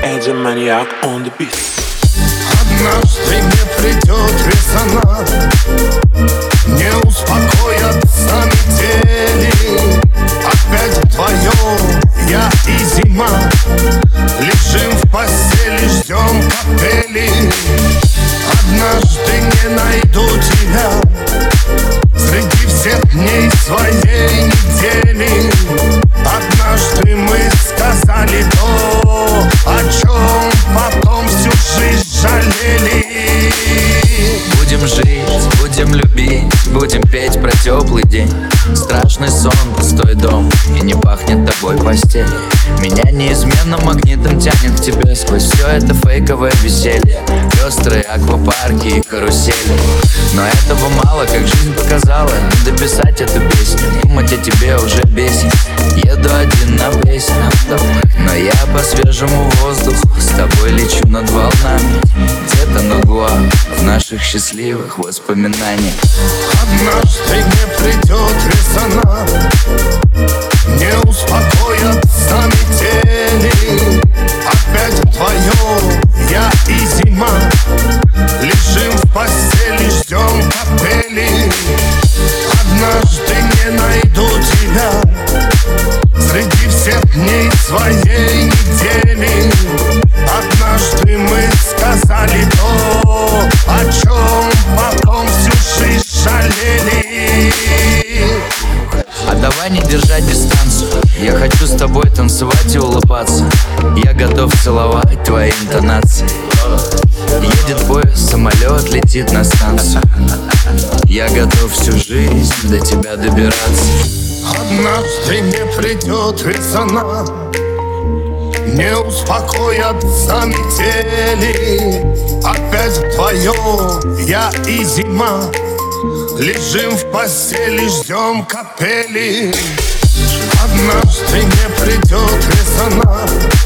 Eddie Maniac on the beat. Однажды не придет весна, не успокоятся метели. Опять вдвоем я и зима, лежим в постели, ждем капели. Однажды не найду тебя среди всех дней своей недели. Однажды мы сказали то, о чем потом всю жизнь жалели. Будем жить, будем любить, будем петь про теплый день. Страшный сон, пустой дом, и не пахнет тобой постель. Меня неизменно магнитом тянет к тебе сквозь все это фейковое веселье. Пестрые аквапарки и карусели. Но этого мало, как жизнь показала. Не дописать эту песню, думать о тебе уже бесит. Еду один на песню, но я по свежему воздуху с тобой лечу над волнами. Где-то на Гуа, в наших счастливых воспоминаниях. Однажды не придет весна, не успокоятся метели. Опять вдвоем я и зима, лежим в постели, ждем капели. Однажды не найду тебя среди всех дней своей недели. Однажды мы сказали то, о чем потом всю жизнь жалели. А давай не держать дистанцию. Я хочу с тобой танцевать и улыбаться. Я готов целовать твои интонации. Едет поезд, самолет летит на станцию. Я готов всю жизнь до тебя добираться. Однажды не придет весна, не успокоятся метели. Опять вдвоем я и зима, лежим в постели, ждем капели. Однажды не придет весна,